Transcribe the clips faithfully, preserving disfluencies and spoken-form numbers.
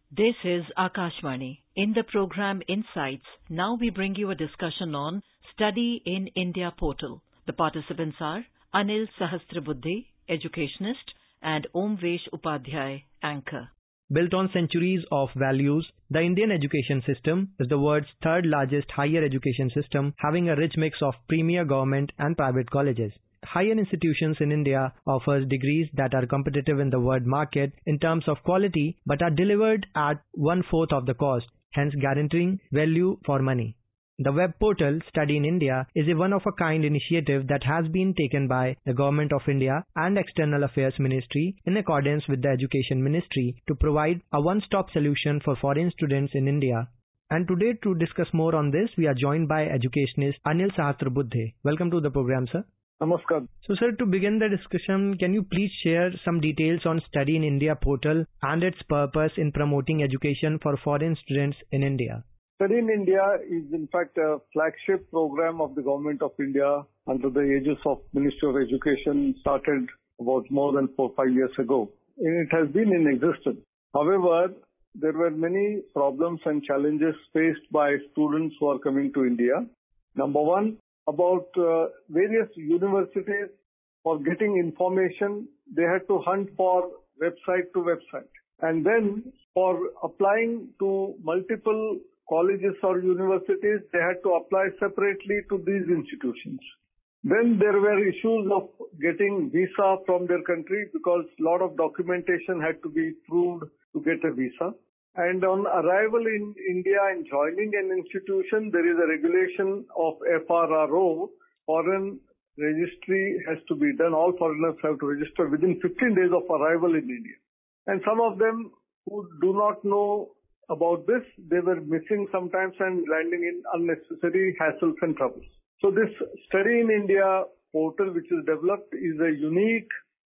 This is Akashvani. In the program Insights, now we bring you a discussion on Study in India portal. The participants are Anil Sahasrabuddhe, educationist, and Omvesh Upadhyay, anchor. Built on centuries of values, the Indian education system is the world's third largest higher education system, having a rich mix of premier government and private colleges. Higher institutions in India offers degrees that are competitive in the world market in terms of quality but are delivered at one-fourth of the cost, hence guaranteeing value for money. The web portal Study in India is a one-of-a-kind initiative that has been taken by the Government of India and External Affairs Ministry in accordance with the Education Ministry to provide a one-stop solution for foreign students in India. And today, to discuss more on this, we are joined by educationist Anil Sahasrabuddhe. Welcome to the program, sir. Namaskar. So, sir, to begin the discussion, can you please share some details on Study in India portal and its purpose in promoting education for foreign students in India? Study in India is in fact a flagship program of the Government of India under the aegis of Ministry of Education, started about more than four, five years ago. And it has been in existence. However, there were many problems and challenges faced by students who are coming to India. Number one, about uh, various universities for getting information, they had to hunt for website to website. And then for applying to multiple colleges or universities, they had to apply separately to these institutions. Then there were issues of getting visa from their country because a lot of documentation had to be proved to get a visa. And on arrival in India and joining an institution, there is a regulation of F R R O, foreign registry has to be done. All foreigners have to register within fifteen days of arrival in India. And some of them who do not know about this, they were missing sometimes and landing in unnecessary hassles and troubles. So this Study in India portal which is developed is a unique,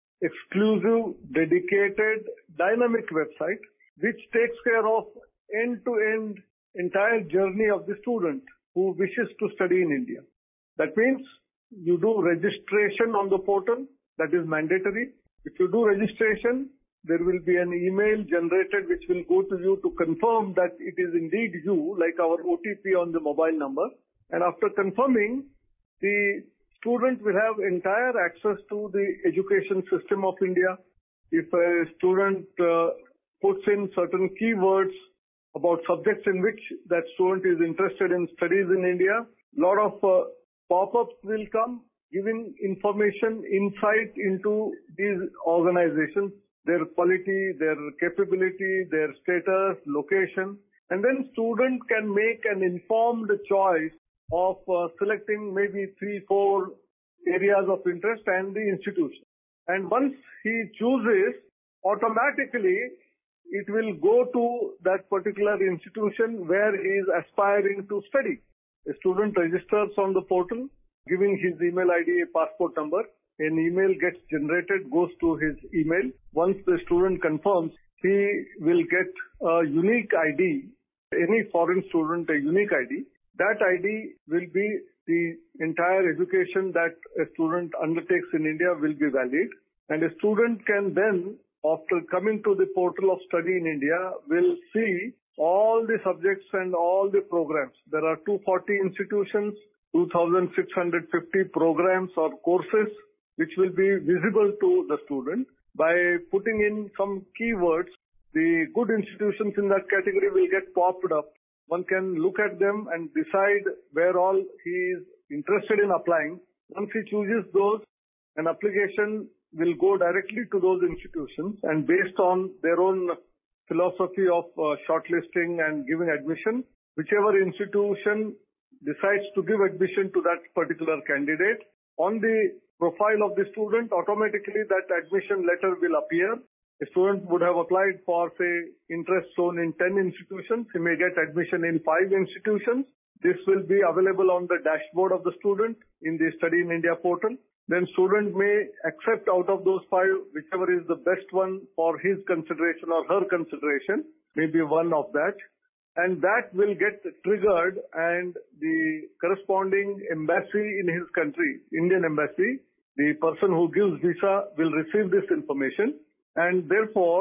exclusive, dedicated, dynamic website which takes care of end-to-end entire journey of the student who wishes to study in India. That means you do registration on the portal, that is mandatory. If you do registration, there will be an email generated which will go to you to confirm that it is indeed you, like our O T P on the mobile number. And after confirming, the student will have entire access to the education system of India. If a student uh, puts in certain keywords about subjects in which that student is interested in studies in India, a lot of uh, pop-ups will come giving information, insight into these organizations, their quality, their capability, their status, location, and then student can make an informed choice of uh, selecting maybe three, four areas of interest and the institution. And once he chooses, automatically it will go to that particular institution where he is aspiring to study. A student registers on the portal, giving his email I D, a passport number. An email gets generated, goes to his email. Once the student confirms, he will get a unique I D, any foreign student a unique I D. That I D will be the entire education that a student undertakes in India will be valid. And a student can then, after coming to the portal of Study in India, will see all the subjects and all the programs. There are two hundred forty institutions, two thousand six hundred fifty programs or courses which will be visible to the student. By putting in some keywords, the good institutions in that category will get popped up. One can look at them and decide where all he is interested in applying. Once he chooses those, an application will go directly to those institutions, and based on their own philosophy of uh, shortlisting and giving admission, whichever institution decides to give admission to that particular candidate, on the profile of the student, automatically that admission letter will appear. A student would have applied for, say, interest shown in ten institutions. He may get admission in five institutions. This will be available on the dashboard of the student in the Study in India portal. Then student may accept out of those five, whichever is the best one for his consideration or her consideration, maybe one of that. And that will get triggered, and the corresponding embassy in his country, Indian embassy, the person who gives visa will receive this information, and therefore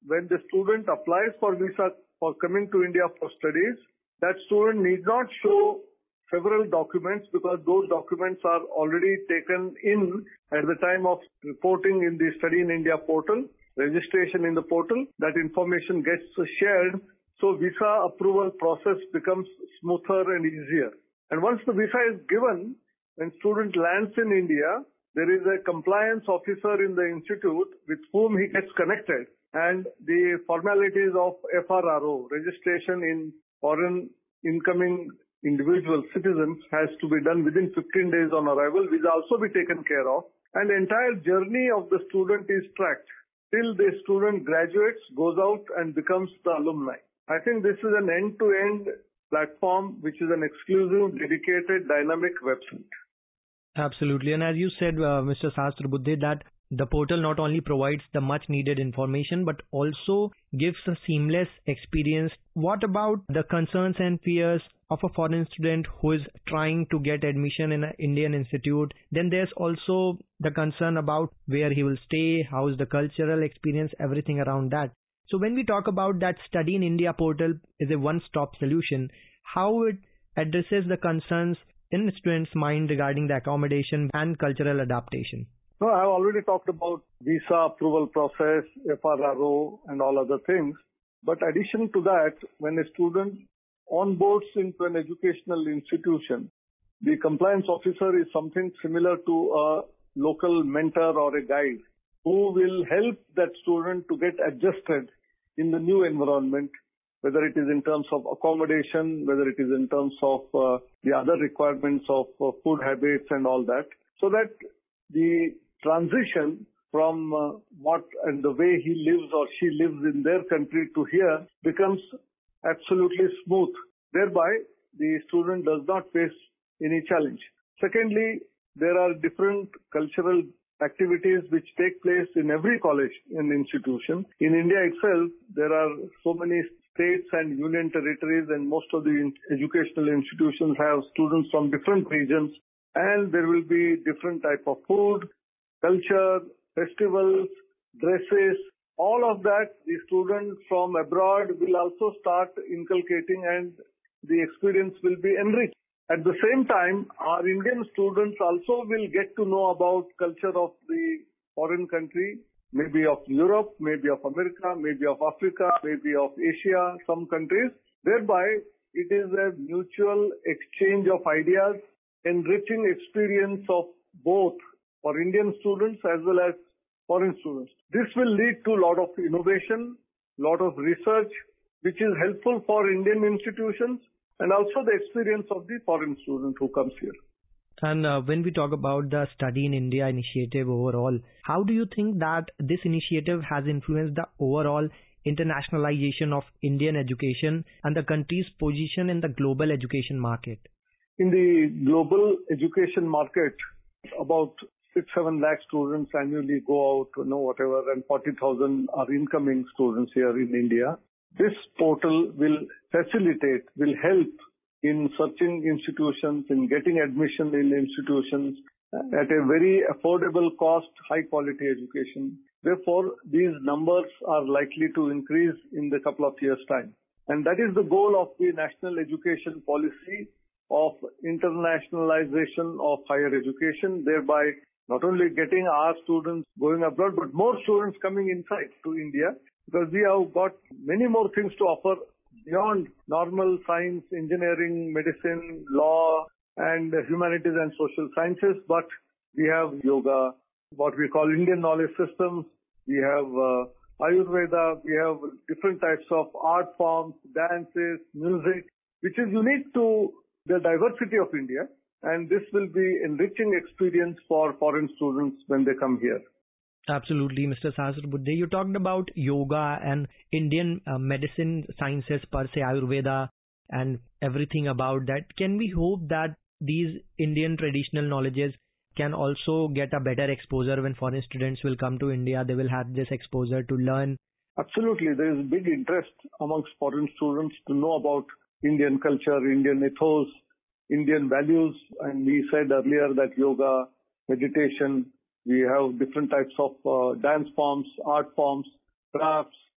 when the student applies for visa for coming to India for studies, that student need not show several documents because those documents are already taken in at the time of reporting in the Study in India portal, registration in the portal. That information gets shared, so visa approval process becomes smoother and easier. And once the visa is given, when student lands in India, there is a compliance officer in the institute with whom he gets connected, and the formalities of F R R O, registration in foreign incoming individual citizens, has to be done within fifteen days on arrival, which will also be taken care of. And the entire journey of the student is tracked till the student graduates, goes out and becomes the alumni. I think this is an end-to-end platform which is an exclusive, dedicated, dynamic website. Absolutely. And as you said, uh, Mister Sahasrabuddhe, that the portal not only provides the much needed information, but also gives a seamless experience. What about the concerns and fears of a foreign student who is trying to get admission in an Indian institute? Then there's also the concern about where he will stay, how is the cultural experience, everything around that. So when we talk about that Study in India portal is a one-stop solution, how it addresses the concerns in the student's mind regarding the accommodation and cultural adaptation? No, I've already talked about visa approval process, F R R O, and all other things. But addition to that, when a student onboards into an educational institution, the compliance officer is something similar to a local mentor or a guide who will help that student to get adjusted in the new environment, whether it is in terms of accommodation, whether it is in terms of uh, the other requirements of uh, food habits and all that, so that the transition from uh, what and the way he lives or she lives in their country to here becomes absolutely smooth. Thereby, the student does not face any challenge. Secondly, there are different cultural activities which take place in every college and institution. In India itself, there are so many states and union territories, and most of the educational institutions have students from different regions, and there will be different type of food, culture, festivals, dresses, all of that the students from abroad will also start inculcating, and the experience will be enriched. At the same time, our Indian students also will get to know about culture of the foreign country, maybe of Europe, maybe of America, maybe of Africa, maybe of Asia, some countries. Thereby, it is a mutual exchange of ideas, enriching experience of both for Indian students as well as foreign students. This will lead to a lot of innovation, lot of research, which is helpful for Indian institutions and also the experience of the foreign student who comes here. And uh, when we talk about the Study in India initiative overall, how do you think that this initiative has influenced the overall internationalization of Indian education and the country's position in the global education market? In the global education market, about six, seven lakh students annually go out, you know, whatever, and forty thousand are incoming students here in India. This portal will facilitate, will help in searching institutions, in getting admission in institutions at a very affordable cost, high quality education. Therefore, these numbers are likely to increase in the couple of years' time. And that is the goal of the national education policy of internationalization of higher education, thereby not only getting our students going abroad, but more students coming inside to India, because we have got many more things to offer beyond normal science, engineering, medicine, law, and humanities and social sciences. But we have yoga, what we call Indian knowledge systems. We have uh, Ayurveda. We have different types of art forms, dances, music, which is unique to the diversity of India. And this will be enriching experience for foreign students when they come here. Absolutely, Mister Sahasrabuddhe. You talked about yoga and Indian uh, medicine sciences per se, Ayurveda, and everything about that. Can we hope that these Indian traditional knowledges can also get a better exposure when foreign students will come to India? They will have this exposure to learn. Absolutely. There is big interest amongst foreign students to know about Indian culture, Indian ethos, Indian values. And we said earlier that yoga, meditation, we have different types of uh, dance forms, art forms, crafts,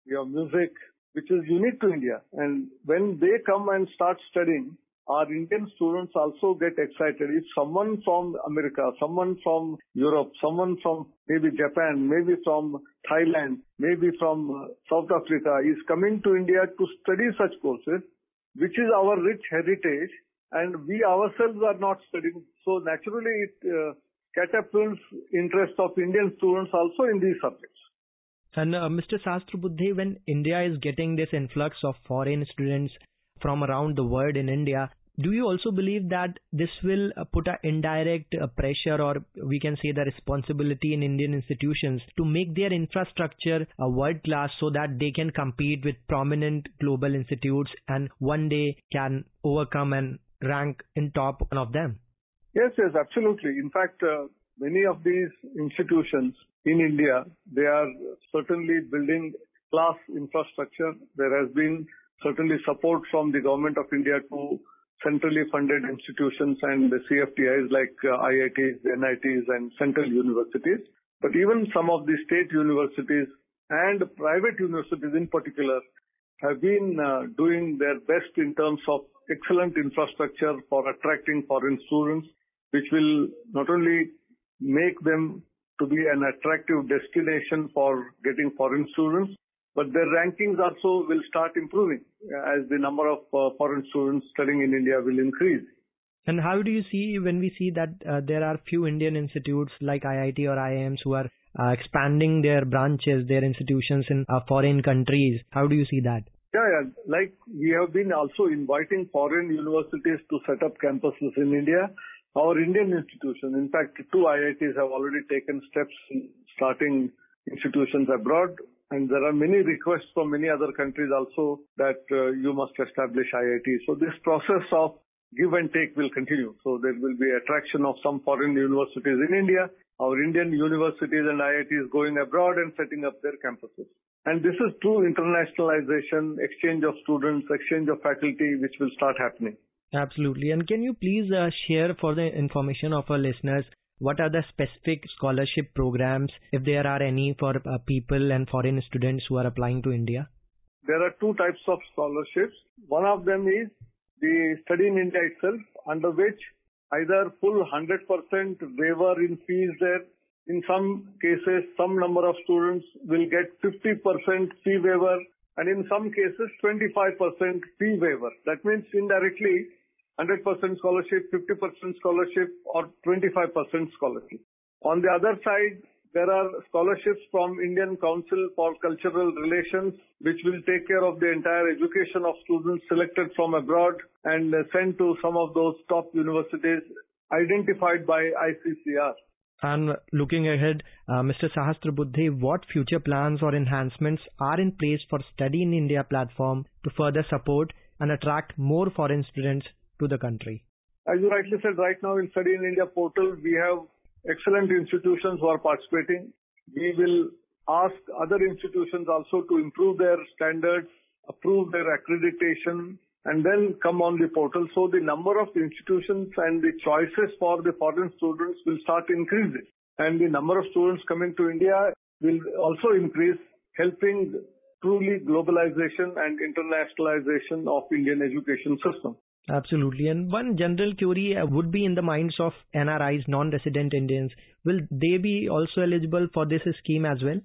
we have music, which is unique to India. And when they come and start studying, our Indian students also get excited. If someone from America, someone from Europe, someone from maybe Japan, maybe from Thailand, maybe from South Africa is coming to India to study such courses, which is our rich heritage, and we ourselves are not studying. So naturally it uh, catapults interest of Indian students also in these subjects. And uh, Mister Sahasrabudhe, when India is getting this influx of foreign students from around the world in India, do you also believe that this will uh, put an indirect uh, pressure, or we can say the responsibility in Indian institutions to make their infrastructure uh, world class so that they can compete with prominent global institutes and one day can overcome and rank in top one of them? Yes, yes, absolutely. In fact, uh, many of these institutions in India, they are certainly building class infrastructure. There has been certainly support from the government of India to centrally funded institutions and the C F T Is like uh, I I Ts, N I Ts and central universities. But even some of the state universities and private universities in particular have been uh, doing their best in terms of excellent infrastructure for attracting foreign students, which will not only make them to be an attractive destination for getting foreign students, but their rankings also will start improving as the number of uh, foreign students studying in India will increase. And how do you see when we see that uh, there are few Indian institutes like I I T or I I Ms who are uh, expanding their branches, their institutions in uh, foreign countries? How do you see that? Yeah, yeah, like we have been also inviting foreign universities to set up campuses in India. Our Indian institutions, in fact, two I I Ts have already taken steps in starting institutions abroad. And there are many requests from many other countries also that uh, you must establish I I Ts. So this process of give and take will continue. So there will be attraction of some foreign universities in India, our Indian universities and I I Ts going abroad and setting up their campuses. And this is true internationalization, exchange of students, exchange of faculty, which will start happening. Absolutely. And can you please uh, share for the information of our listeners, what are the specific scholarship programs, if there are any, for uh, people and foreign students who are applying to India? There are two types of scholarships. One of them is the Study in India itself, under which either full one hundred percent waiver in fees there. In some cases, some number of students will get fifty percent fee waiver, and in some cases, twenty-five percent fee waiver. That means indirectly, one hundred percent scholarship, fifty percent scholarship, or twenty-five percent scholarship. On the other side, there are scholarships from Indian Council for Cultural Relations, which will take care of the entire education of students selected from abroad and sent to some of those top universities identified by I C C R. And looking ahead, uh, Mister Sahasrabudhe, what future plans or enhancements are in place for Study in India platform to further support and attract more foreign students to the country? As you rightly said, right now in Study in India portal, we have excellent institutions who are participating. We will ask other institutions also to improve their standards, approve their accreditation, and then come on the portal. So the number of institutions and the choices for the foreign students will start increasing. And the number of students coming to India will also increase, helping truly globalization and internationalization of Indian education system. Absolutely. And one general query would be in the minds of N R Is, non-resident Indians. Will they be also eligible for this scheme as well?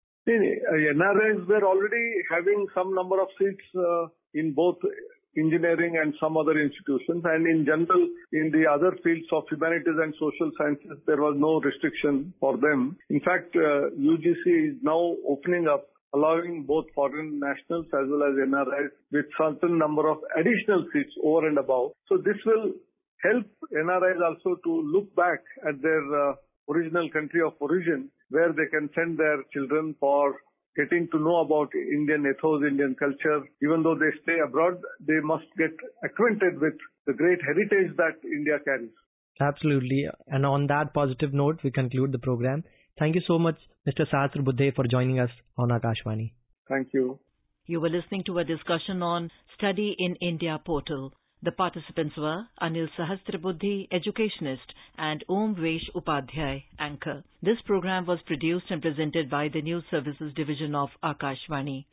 N R Is were already having some number of seats uh, in both engineering and some other institutions. And in general, in the other fields of humanities and social sciences, there was no restriction for them. In fact, uh, U G C is now opening up, allowing both foreign nationals as well as N R Is with certain number of additional seats over and above. So this will help N R Is also to look back at their uh, original country of origin, where they can send their children for getting to know about Indian ethos, Indian culture. Even though they stay abroad, they must get acquainted with the great heritage that India carries. Absolutely. And on that positive note, we conclude the program. Thank you so much, Mister Sahasrabudhe, for joining us on Akashvani. Thank you. You were listening to a discussion on Study in India portal. The participants were Anil Sahasrabudhe, educationist, and Om Vesh Upadhyay, anchor. This program was produced and presented by the News Services Division of Akashvani.